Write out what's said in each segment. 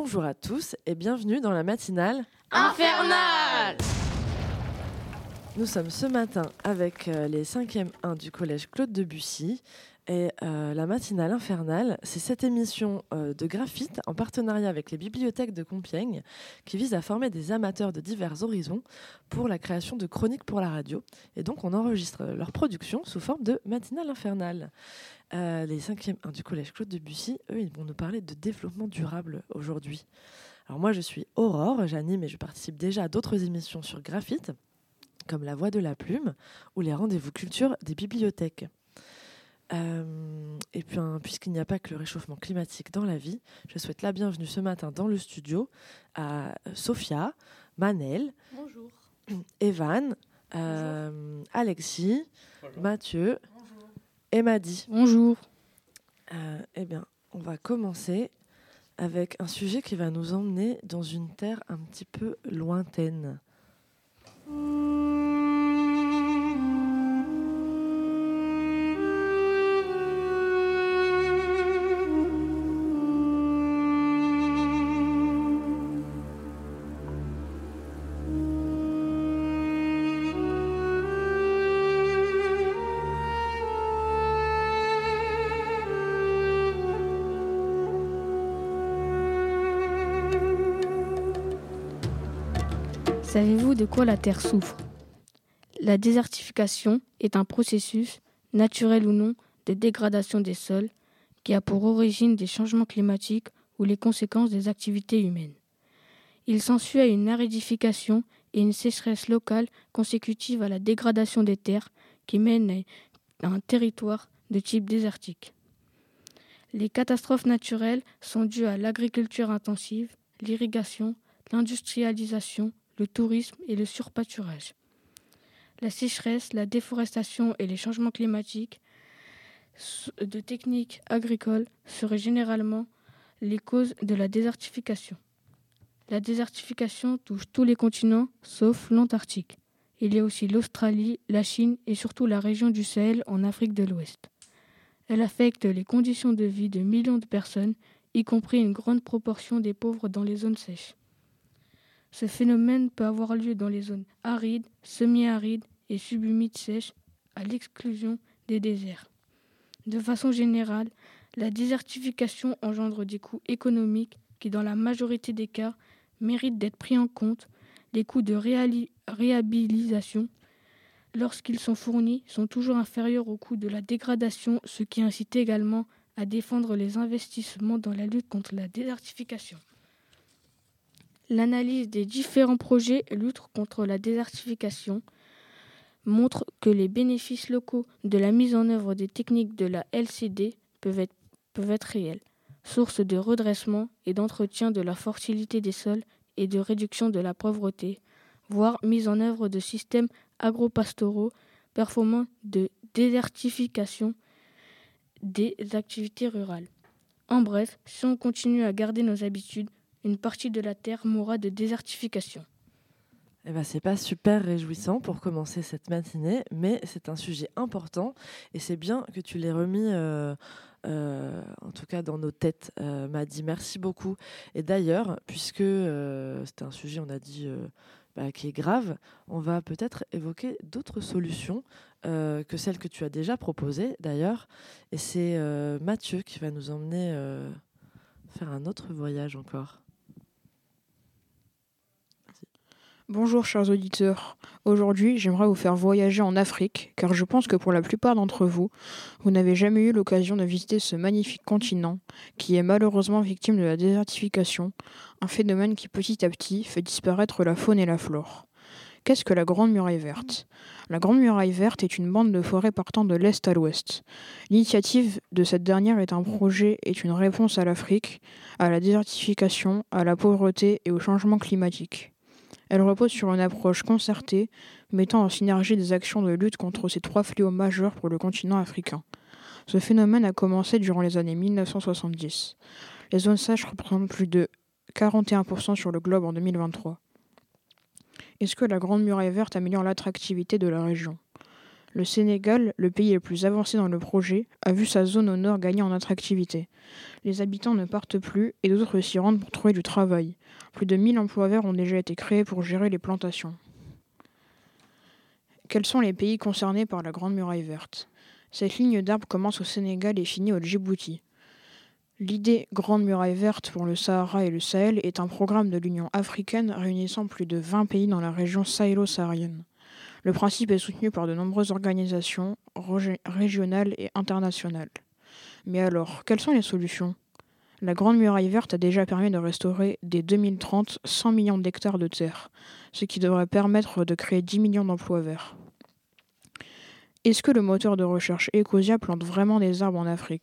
Bonjour à tous et bienvenue dans la matinale Infernale. Nous sommes ce matin avec les 5e 1 du collège Claude Debussy et la matinale infernale, c'est cette émission de graphite en partenariat avec les bibliothèques de Compiègne qui vise à former des amateurs de divers horizons pour la création de chroniques pour la radio. Et donc on enregistre leur production sous forme de matinale infernale. Les 5e 1 du collège Claude Debussy, eux, ils vont nous parler de développement durable aujourd'hui. Alors moi je suis Aurore, j'anime et je participe déjà à d'autres émissions sur graphite, comme La Voix de la Plume ou les rendez-vous culture des bibliothèques. Et puis, puisqu'il n'y a pas que le réchauffement climatique dans la vie, je souhaite la bienvenue ce matin dans le studio à Sophia, Manel, Bonjour. Evan, Alexis, bonjour. Mathieu bonjour. Et Madi. Bonjour. Eh bien, on va commencer avec un sujet qui va nous emmener dans une terre un petit peu lointaine. Savez-vous de quoi la Terre souffre ? La désertification est un processus, naturel ou non, de dégradation des sols qui a pour origine des changements climatiques ou les conséquences des activités humaines. Il s'ensuit à une aridification et une sécheresse locale consécutive à la dégradation des terres qui mène à un territoire de type désertique. Les catastrophes naturelles sont dues à l'agriculture intensive, l'irrigation, l'industrialisation, le tourisme et le surpâturage. La sécheresse, la déforestation et les changements climatiques de techniques agricoles seraient généralement les causes de la désertification. La désertification touche tous les continents sauf l'Antarctique. Il y a aussi l'Australie, la Chine et surtout la région du Sahel en Afrique de l'Ouest. Elle affecte les conditions de vie de millions de personnes, y compris une grande proportion des pauvres dans les zones sèches. Ce phénomène peut avoir lieu dans les zones arides, semi-arides et subhumides sèches, à l'exclusion des déserts. De façon générale, la désertification engendre des coûts économiques qui, dans la majorité des cas, méritent d'être pris en compte. Les coûts de réhabilitation, lorsqu'ils sont fournis, sont toujours inférieurs aux coûts de la dégradation, ce qui incite également à défendre les investissements dans la lutte contre la désertification. L'analyse des différents projets lutte contre la désertification montre que les bénéfices locaux de la mise en œuvre des techniques de la LCD peuvent être réels, source de redressement et d'entretien de la fertilité des sols et de réduction de la pauvreté, voire mise en œuvre de systèmes agropastoraux performants de désertification des activités rurales. En bref, si on continue à garder nos habitudes, une partie de la Terre mourra de désertification. Eh ben, c'est pas super réjouissant pour commencer cette matinée, mais c'est un sujet important et c'est bien que tu l'aies remis, en tout cas dans nos têtes, Madi. Merci beaucoup. Et d'ailleurs, puisque c'est un sujet, on a dit, qui est grave, on va peut-être évoquer d'autres solutions que celles que tu as déjà proposées d'ailleurs. Et c'est Mathieu qui va nous emmener faire un autre voyage encore. Bonjour chers auditeurs, aujourd'hui j'aimerais vous faire voyager en Afrique car je pense que pour la plupart d'entre vous, vous n'avez jamais eu l'occasion de visiter ce magnifique continent qui est malheureusement victime de la désertification, un phénomène qui petit à petit fait disparaître la faune et la flore. Qu'est-ce que la Grande Muraille Verte ? La Grande Muraille Verte est une bande de forêt partant de l'est à l'ouest. L'initiative de cette dernière est un projet, est une réponse à l'Afrique, à la désertification, à la pauvreté et au changement climatique. Elle repose sur une approche concertée, mettant en synergie des actions de lutte contre ces trois fléaux majeurs pour le continent africain. Ce phénomène a commencé durant les années 1970. Les zones sèches représentent plus de 41% sur le globe en 2023. Est-ce que la Grande Muraille Verte améliore l'attractivité de la région ? Le Sénégal, le pays le plus avancé dans le projet, a vu sa zone au nord gagner en attractivité. Les habitants ne partent plus et d'autres s'y rendent pour trouver du travail. Plus de 1000 emplois verts ont déjà été créés pour gérer les plantations. Quels sont les pays concernés par la Grande Muraille Verte ? Cette ligne d'arbres commence au Sénégal et finit au Djibouti. L'idée Grande Muraille Verte pour le Sahara et le Sahel est un programme de l'Union africaine réunissant plus de 20 pays dans la région sahélo-saharienne. Le principe est soutenu par de nombreuses organisations régionales et internationales. Mais alors, quelles sont les solutions ? La Grande Muraille Verte a déjà permis de restaurer dès 2030 100 millions d'hectares de terre, ce qui devrait permettre de créer 10 millions d'emplois verts. Est-ce que le moteur de recherche Ecosia plante vraiment des arbres en Afrique ?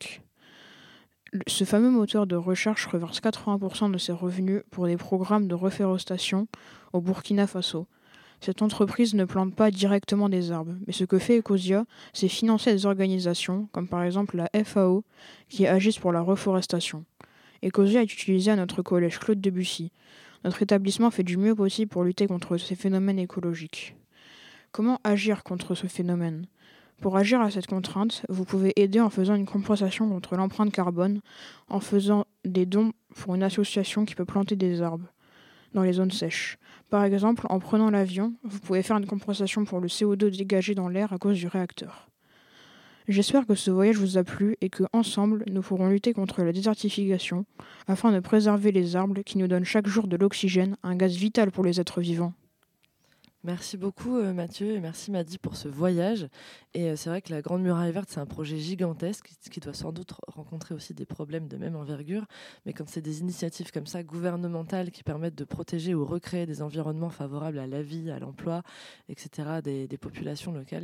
Ce fameux moteur de recherche reverse 80% de ses revenus pour des programmes de reforestation au Burkina Faso. Cette entreprise ne plante pas directement des arbres, mais ce que fait Ecosia, c'est financer des organisations, comme par exemple la FAO, qui agissent pour la reforestation. Ecosia est utilisé à notre collège Claude Debussy. Notre établissement fait du mieux possible pour lutter contre ces phénomènes écologiques. Comment agir contre ce phénomène ? Pour agir à cette contrainte, vous pouvez aider en faisant une compensation contre l'empreinte carbone, en faisant des dons pour une association qui peut planter des arbres dans les zones sèches. Par exemple, en prenant l'avion, vous pouvez faire une compensation pour le CO2 dégagé dans l'air à cause du réacteur. J'espère que ce voyage vous a plu et que, ensemble, nous pourrons lutter contre la désertification afin de préserver les arbres qui nous donnent chaque jour de l'oxygène, un gaz vital pour les êtres vivants. Merci beaucoup Mathieu et merci Madi pour ce voyage. Et c'est vrai que la Grande Muraille Verte, c'est un projet gigantesque qui doit sans doute rencontrer aussi des problèmes de même envergure. Mais quand c'est des initiatives comme ça, gouvernementales, qui permettent de protéger ou recréer des environnements favorables à la vie, à l'emploi, etc., des populations locales,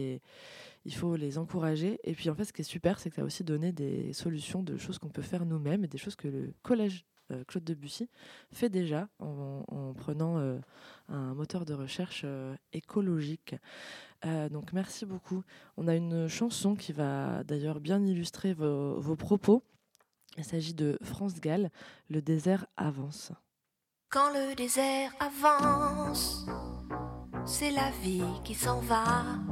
il faut les encourager. Et puis en fait, ce qui est super, c'est que ça a aussi donné des solutions de choses qu'on peut faire nous-mêmes et des choses que le collège Claude Debussy fait déjà en prenant un moteur de recherche écologique. Donc merci beaucoup. On a une chanson qui va d'ailleurs bien illustrer vos propos. Il s'agit de France Gall, Le désert avance. Quand le désert avance, c'est la vie qui s'en va.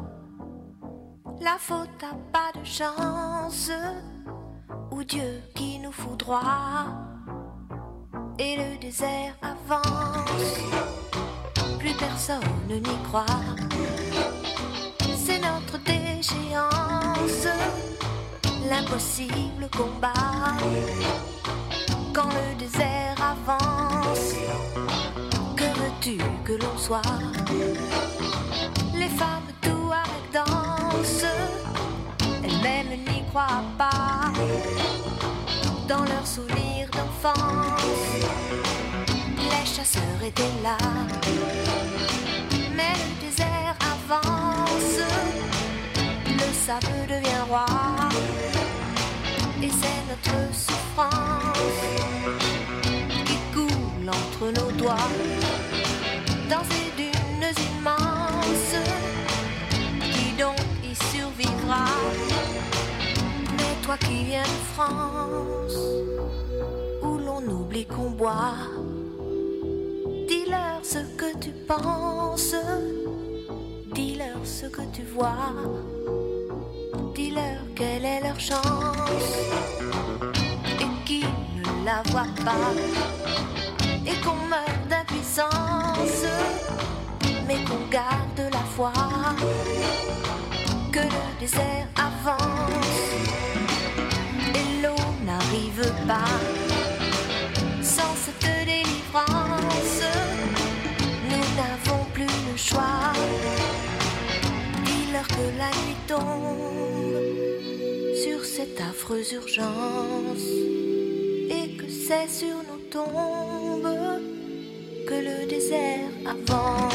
La faute n'a pas de chance, ou Dieu qui nous foudroie. Et le désert avance, plus personne n'y croit. C'est notre déchéance, l'impossible combat. Quand le désert avance, que veux-tu que l'on soit? Les femmes tout avec danse, elles-mêmes n'y croient pas. Dans leurs souvenirs d'enfance, les chasseurs étaient là. Mais le désert avance, le sable devient roi. Et c'est notre souffrance qui coule entre nos doigts. Dans ces dunes immenses, qui donc y survivra? Mais toi qui viens de France, où l'on oublie qu'on boit, dis-leur ce que tu penses, dis-leur ce que tu vois, dis-leur quelle est leur chance, et qui ne la voit pas, et qu'on meurt d'impuissance, mais qu'on garde la foi, que le désert avance, et l'eau n'arrive pas. Sans cette délivrance, nous n'avons plus le choix. Dis-leur que la nuit tombe sur cette affreuse urgence, et que c'est sur nos tombes que le désert avance.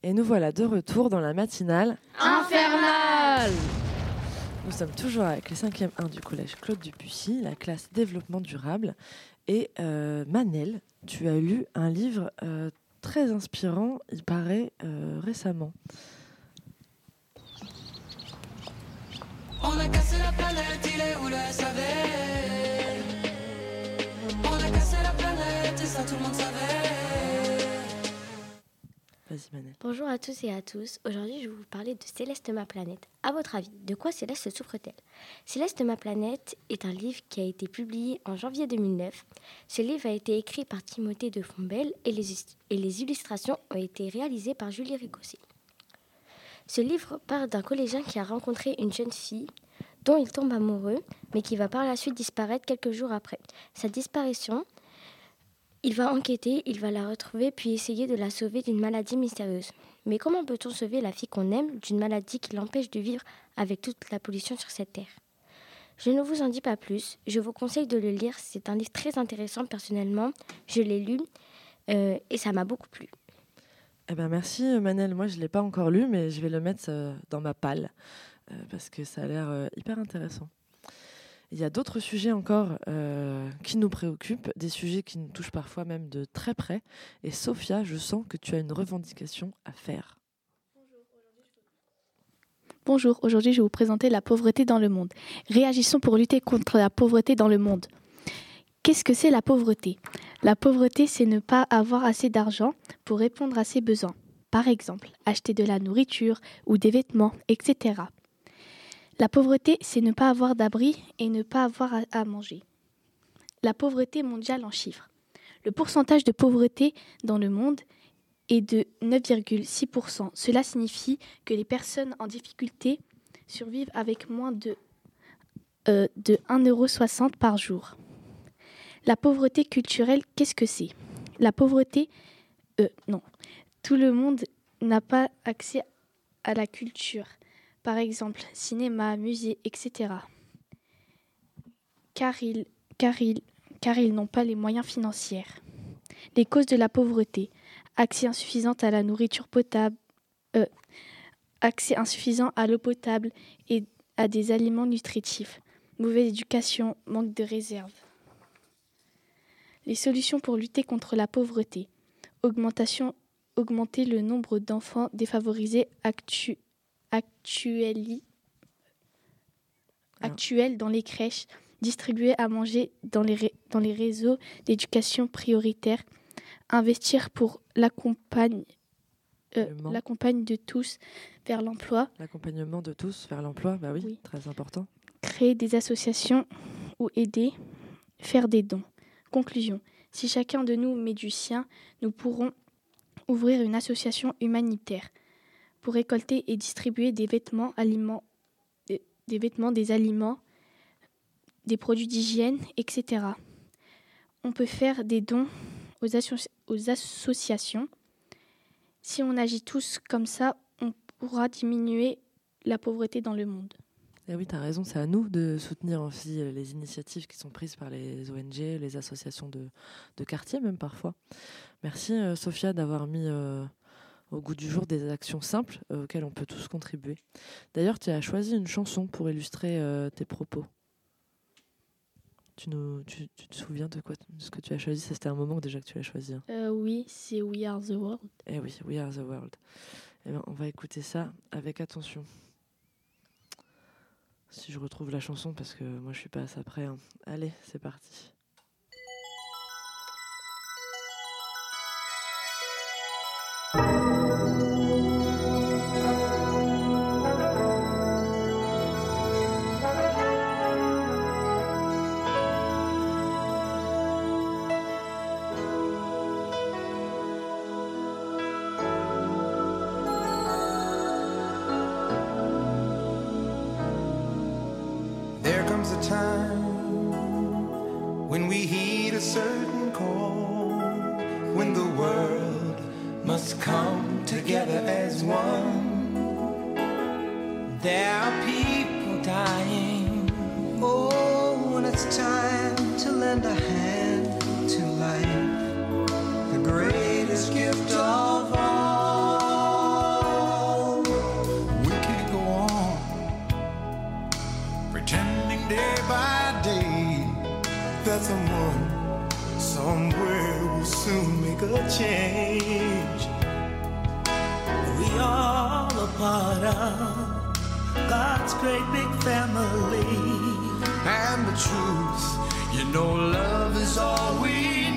Et nous voilà de retour dans la matinale Infernal. Nous sommes toujours avec les 5e 1 du collège Claude Debussy, la classe développement durable. Et Manel, tu as lu un livre très inspirant, il paraît récemment. On a cassé la planète, il est où le SAV? On a cassé la planète et ça tout le monde savait. Vas-y Manel. Bonjour à tous et à tous. Aujourd'hui, je vais vous parler de Céleste ma planète. À votre avis, de quoi Céleste souffre-t-elle? Céleste ma planète est un livre qui a été publié en janvier 2009. Ce livre a été écrit par Timothée de Fombelle et les illustrations ont été réalisées par Julie Ricossé. Ce livre parle d'un collégien qui a rencontré une jeune fille dont il tombe amoureux, mais qui va par la suite disparaître quelques jours après. Sa disparition, il va enquêter, il va la retrouver, puis essayer de la sauver d'une maladie mystérieuse. Mais comment peut-on sauver la fille qu'on aime d'une maladie qui l'empêche de vivre avec toute la pollution sur cette terre? Je ne vous en dis pas plus, je vous conseille de le lire, c'est un livre très intéressant personnellement, je l'ai lu et ça m'a beaucoup plu. Eh ben merci Manel, moi je ne l'ai pas encore lu, mais je vais le mettre dans ma palle, parce que ça a l'air hyper intéressant. Il y a d'autres sujets encore qui nous préoccupent, des sujets qui nous touchent parfois même de très près. Et Sophia, je sens que tu as une revendication à faire. Bonjour, aujourd'hui je vais vous présenter la pauvreté dans le monde. Réagissons pour lutter contre la pauvreté dans le monde. Qu'est-ce que c'est la pauvreté? La pauvreté, c'est ne pas avoir assez d'argent pour répondre à ses besoins. Par exemple, acheter de la nourriture ou des vêtements, etc. La pauvreté, c'est ne pas avoir d'abri et ne pas avoir à manger. La pauvreté mondiale en chiffres. Le pourcentage de pauvreté dans le monde est de 9,6%. Cela signifie que les personnes en difficulté survivent avec moins de 1,60 € par jour. La pauvreté culturelle, qu'est-ce que c'est? La pauvreté, tout le monde n'a pas accès à la culture. Par exemple, cinéma, musée, etc. Car ils n'ont pas les moyens financiers. Les causes de la pauvreté. Accès insuffisant à la nourriture potable, accès insuffisant à l'eau potable et à des aliments nutritifs. Mauvaise éducation, manque de réserve. Les solutions pour lutter contre la pauvreté. Augmenter le nombre d'enfants défavorisés actuels dans les crèches, distribuer à manger dans les réseaux d'éducation prioritaire, investir pour l'accompagnement de tous vers l'emploi. L'accompagnement de tous vers l'emploi, bah oui, très important. Créer des associations ou aider, faire des dons. Conclusion. Si chacun de nous met du sien, nous pourrons ouvrir une association humanitaire pour récolter et distribuer des vêtements, des aliments, des produits d'hygiène, etc. On peut faire des dons aux associations. Si on agit tous comme ça, on pourra diminuer la pauvreté dans le monde. Et oui, tu as raison, c'est à nous de soutenir aussi les initiatives qui sont prises par les ONG, les associations de quartier même parfois. Merci Sophia d'avoir mis au goût du jour des actions simples auxquelles on peut tous contribuer. D'ailleurs, tu as choisi une chanson pour illustrer tes propos. Tu te souviens de ce que tu as choisi? C'était un moment déjà que tu l'as choisi. Oui, c'est We Are the World. Eh oui, We Are the World. Eh bien, on va écouter ça avec attention. Si je retrouve la chanson, parce que moi je suis pas à ça près. Allez, c'est parti. There comes a time when we heed a certain call, when the world must come together as one. There are people dying. Oh, and it's time to lend a hand to life, the greatest gift of all. someone somewhere will soon make a change. We all a part of God's great big family. And the truth, you know, love is all we need.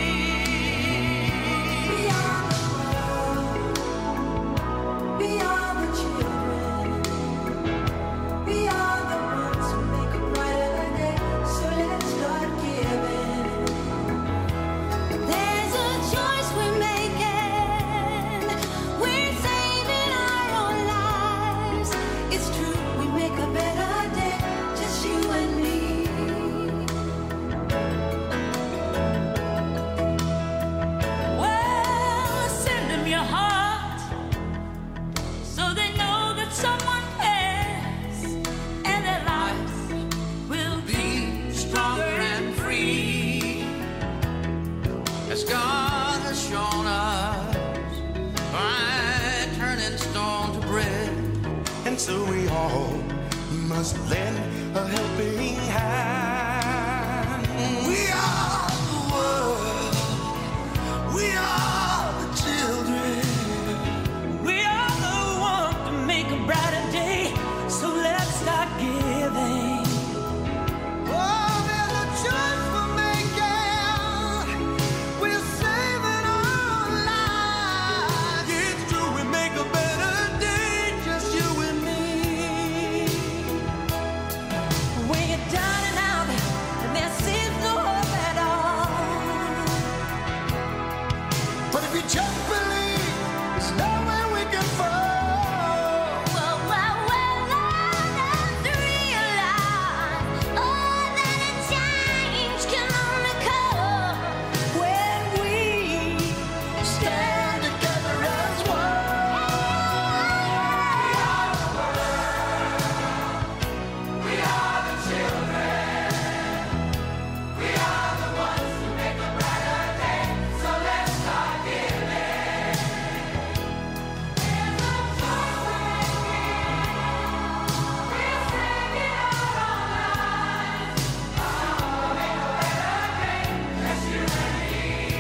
We are the world. We are the children. We are the ones who make a brighter day. So let's start giving. There's a choice we're making. We're saving our own lives. It's true, we make a better day. Just you and me. Well, send them your heart so they know that someone cares and their lives will be stronger and free. As God has shown us by turning stone to bread. And so we all must lend a helping hand. We are the world. We are the children. We are the ones to make a brighter day, so let's start giving. Oh, there's a choice we're making. We're saving our lives. It's true, we make a better day, just you and me. When you're down and out and there seems no hope at all. But if you just believe, there's nowhere we can fall. Well, let's realize, oh, that a change can only come when we Stand together as one. We are the children. We are the ones who make a brighter day. So let's start giving. There's a choice we're making. We're saving our own lives. Oh, make a better day. Just you and me.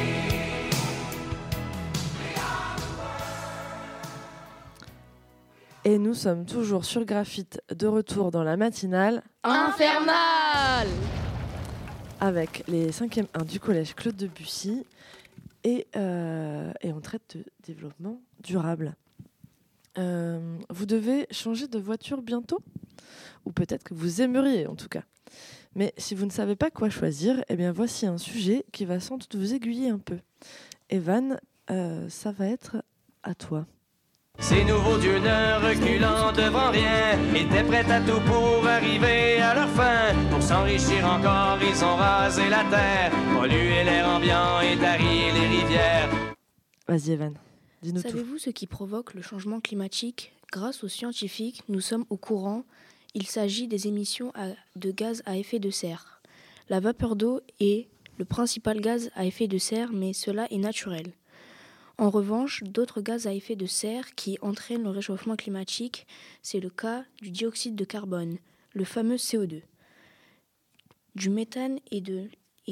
Et nous sommes toujours sur Graphite, de retour dans la matinale Infernal. avec les 5e 1 du collège Claude Debussy et on traite de développement durable. Vous devez changer de voiture bientôt, ou peut-être que vous aimeriez en tout cas. Mais si vous ne savez pas quoi choisir, eh bien voici un sujet qui va sans doute vous aiguiller un peu. Evan, ça va être à toi. Ces nouveaux dieux ne reculant devant rien étaient prêts à tout pour arriver à leur fin. Pour s'enrichir encore, ils ont rasé la terre, pollué l'air ambiant et tari les rivières. Vas-y Evan, dis-nous tout. Savez-vous ce qui provoque le changement climatique ? Grâce aux scientifiques, nous sommes au courant. Il s'agit des émissions de gaz à effet de serre. La vapeur d'eau est le principal gaz à effet de serre, mais cela est naturel. En revanche, d'autres gaz à effet de serre qui entraînent le réchauffement climatique, c'est le cas du dioxyde de carbone, le fameux CO2, du méthane et de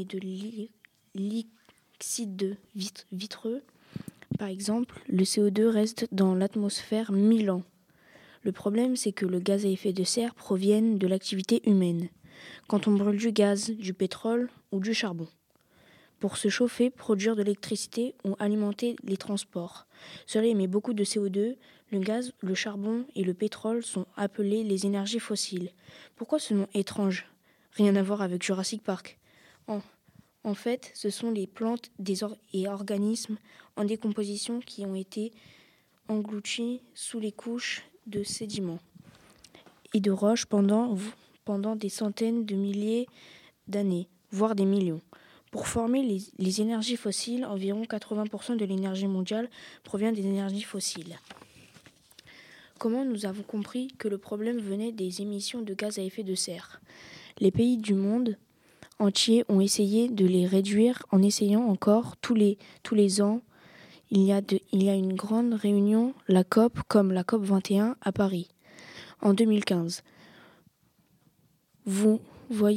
l'oxyde de vitreux. Par exemple, le CO2 reste dans l'atmosphère 1000 ans. Le problème, c'est que le gaz à effet de serre provient de l'activité humaine, quand on brûle du gaz, du pétrole ou du charbon. Pour se chauffer, produire de l'électricité ou alimenter les transports. Cela émet beaucoup de CO2. Le gaz, le charbon et le pétrole sont appelés les énergies fossiles. Pourquoi ce nom étrange ? Rien à voir avec Jurassic Park. En fait, ce sont les plantes et organismes en décomposition qui ont été engloutis sous les couches de sédiments et de roches pendant des centaines de milliers d'années, voire des millions. Pour former les énergies fossiles, environ 80% de l'énergie mondiale provient des énergies fossiles. Comment nous avons compris que le problème venait des émissions de gaz à effet de serre ? Les pays du monde entier ont essayé de les réduire en essayant encore tous les ans. Il y a une grande réunion, la COP, comme la COP 21 à Paris, en 2015. Vous voyez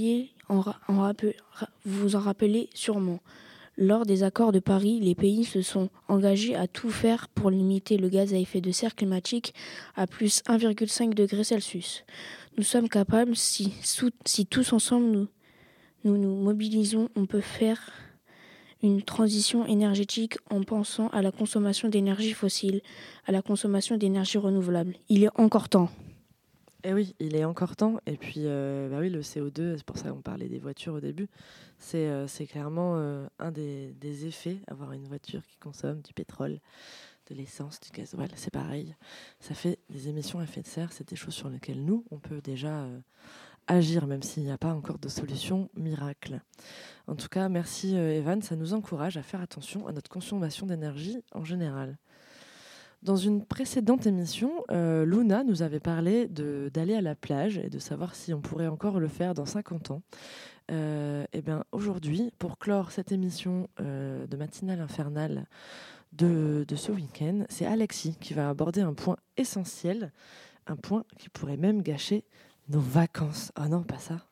Vous vous en rappelez sûrement. Lors des accords de Paris, les pays se sont engagés à tout faire pour limiter le gaz à effet de serre climatique à plus 1,5 degré Celsius. Nous sommes capables, si tous ensemble nous mobilisons, on peut faire une transition énergétique en pensant à la consommation d'énergie fossile, à la consommation d'énergie renouvelable. Il est encore temps. Eh oui, il est encore temps. Et puis, oui, le CO2, c'est pour ça qu'on parlait des voitures au début. C'est clairement un des effets, avoir une voiture qui consomme du pétrole, de l'essence, du gasoil. C'est pareil. Ça fait des émissions à effet de serre. C'est des choses sur lesquelles nous, on peut déjà agir, même s'il n'y a pas encore de solution miracle. En tout cas, merci Evan. Ça nous encourage à faire attention à notre consommation d'énergie en général. Dans une précédente émission, Luna nous avait parlé d'aller à la plage et de savoir si on pourrait encore le faire dans 50 ans. Et bien aujourd'hui, pour clore cette émission de Matinale Infernale de ce week-end, c'est Alexis qui va aborder un point essentiel, un point qui pourrait même gâcher nos vacances. Ah non, pas ça.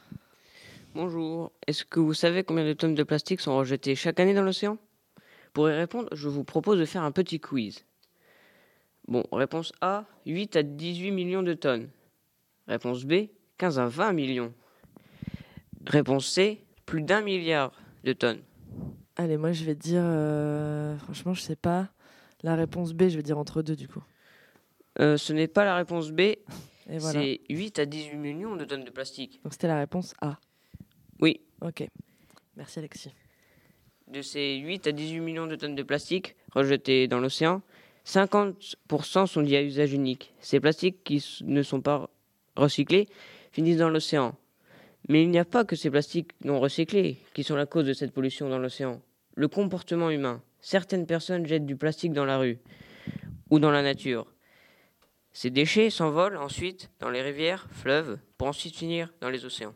Bonjour, est-ce que vous savez combien de tonnes de plastique sont rejetées chaque année dans l'océan ? Pour y répondre, je vous propose de faire un petit quiz. Bon, réponse A, 8 à 18 millions de tonnes. Réponse B, 15 à 20 millions. Réponse C, plus d'1 milliard de tonnes. Allez, moi je vais dire, franchement je sais pas, la réponse B, je vais dire entre deux du coup. Ce n'est pas la réponse B, et voilà. C'est 8 à 18 millions de tonnes de plastique. Donc c'était la réponse A. Oui. Ok, merci Alexis. De ces 8 à 18 millions de tonnes de plastique rejetées dans l'océan, 50% sont liés à usage unique. Ces plastiques qui ne sont pas recyclés finissent dans l'océan. Mais il n'y a pas que ces plastiques non recyclés qui sont la cause de cette pollution dans l'océan. Le comportement humain. Certaines personnes jettent du plastique dans la rue ou dans la nature. Ces déchets s'envolent ensuite dans les rivières, fleuves, pour ensuite finir dans les océans.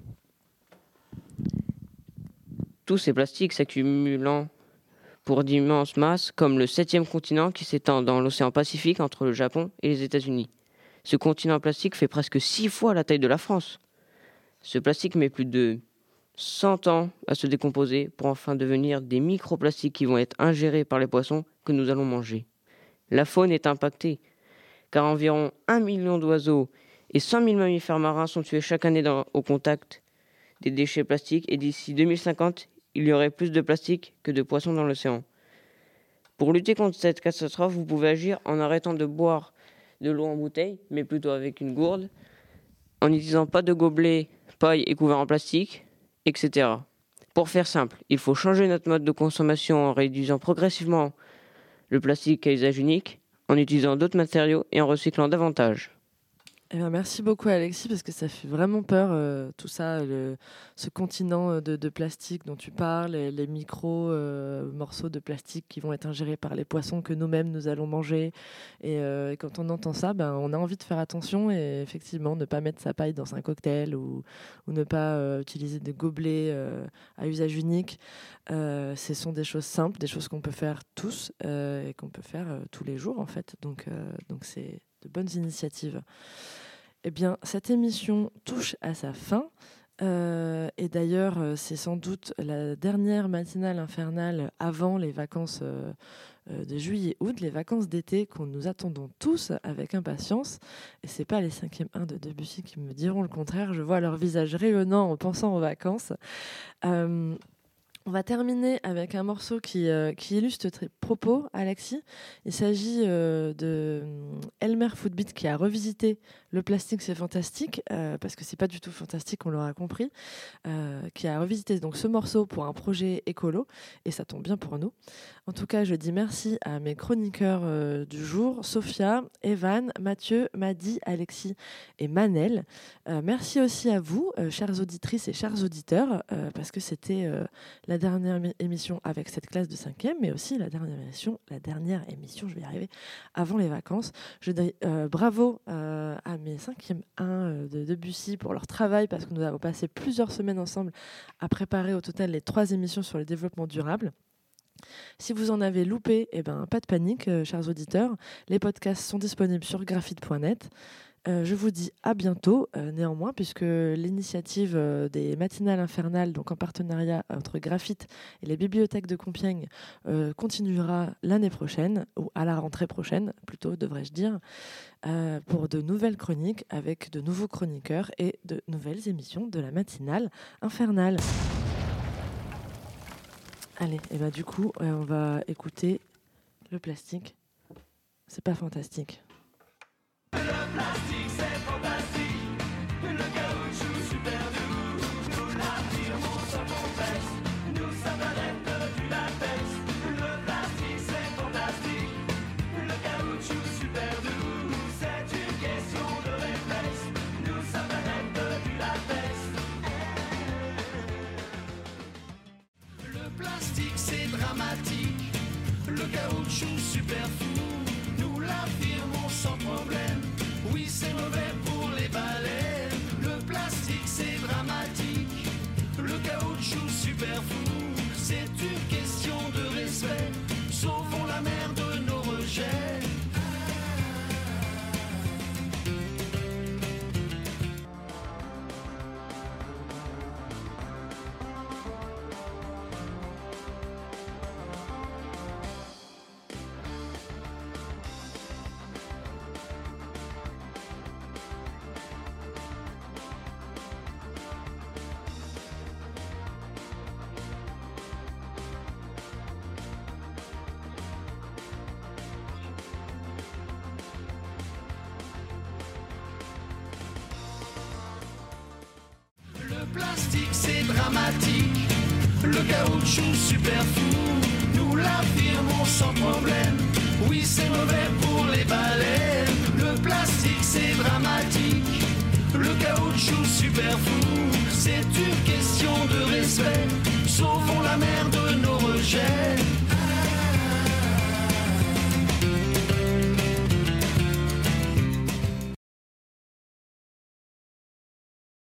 Tous ces plastiques s'accumulant pour d'immenses masses, comme le 7e continent qui s'étend dans l'océan Pacifique entre le Japon et les États-Unis. Ce continent plastique fait presque 6 fois la taille de la France. Ce plastique met plus de 100 ans à se décomposer pour enfin devenir des microplastiques qui vont être ingérés par les poissons que nous allons manger. La faune est impactée, car environ 1 million d'oiseaux et 100 000 mammifères marins sont tués chaque année au contact des déchets plastiques, et d'ici 2050, il y aurait plus de plastique que de poissons dans l'océan. Pour lutter contre cette catastrophe, vous pouvez agir en arrêtant de boire de l'eau en bouteille, mais plutôt avec une gourde, en n'utilisant pas de gobelets, pailles et couverts en plastique, etc. Pour faire simple, il faut changer notre mode de consommation en réduisant progressivement le plastique à usage unique, en utilisant d'autres matériaux et en recyclant davantage. Eh bien, merci beaucoup Alexis, parce que ça fait vraiment peur tout ça, ce continent de plastique dont tu parles, et les morceaux de plastique qui vont être ingérés par les poissons que nous-mêmes nous allons manger. Et quand on entend ça, on a envie de faire attention et effectivement ne pas mettre sa paille dans un cocktail ou ne pas utiliser des gobelets à usage unique. Ce sont des choses simples, des choses qu'on peut faire tous et qu'on peut faire tous les jours en fait. Donc c'est de bonnes initiatives. Eh bien, cette émission touche à sa fin. Et d'ailleurs, c'est sans doute la dernière matinale infernale avant les vacances de juillet-août, les vacances d'été que nous attendons tous avec impatience. Et c'est pas les 5e 1 de Debussy qui me diront le contraire. Je vois leur visage rayonnant en pensant aux vacances. On va terminer avec un morceau qui illustre tes propos, Alexis. Il s'agit de Elmer Footbeat qui a revisité Le plastique c'est fantastique, parce que c'est pas du tout fantastique, on l'aura compris, qui a revisité donc ce morceau pour un projet écolo, et ça tombe bien pour nous. En tout cas, je dis merci à mes chroniqueurs du jour, Sophia, Evan, Mathieu, Madi, Alexis et Manel. Merci aussi à vous, chères auditrices et chers auditeurs, parce que c'était la dernière émission avec cette classe de 5e, mais aussi la dernière émission, je vais y arriver, avant les vacances. Je dis bravo à mes 5e 1 de Debussy pour leur travail, parce que nous avons passé plusieurs semaines ensemble à préparer au total les 3 émissions sur le développement durable. Si vous en avez loupé, pas de panique, chers auditeurs. Les podcasts sont disponibles sur graphite.net. Je vous dis à bientôt, néanmoins, puisque l'initiative des matinales infernales, donc en partenariat entre Graphite et les bibliothèques de Compiègne, continuera l'année prochaine, ou à la rentrée prochaine, plutôt, devrais-je dire, pour de nouvelles chroniques avec de nouveaux chroniqueurs et de nouvelles émissions de la matinale infernale. Allez, et bah du coup, on va écouter le plastique. C'est pas fantastique. Le plastique c'est fantastique, le caoutchouc super doux, nous l'affirmons sans complexe, nous sommes adeptes du latex. Le plastique c'est fantastique, le caoutchouc super doux, c'est une question de réflexe, nous sommes adeptes du latex. Le plastique c'est dramatique, le caoutchouc super fou, nous l'affirmons sans problème. Oui, c'est mauvais pour les baleines. Le plastique, c'est dramatique. Le caoutchouc, super fou. C'est une question de respect. Sauvons la mer de nos rejets. Le plastique c'est dramatique, le caoutchouc super fou, nous l'affirmons sans problème. Oui, c'est mauvais pour les baleines. Le plastique c'est dramatique, le caoutchouc super fou. C'est une question de respect, sauvons la mer de nos rejets.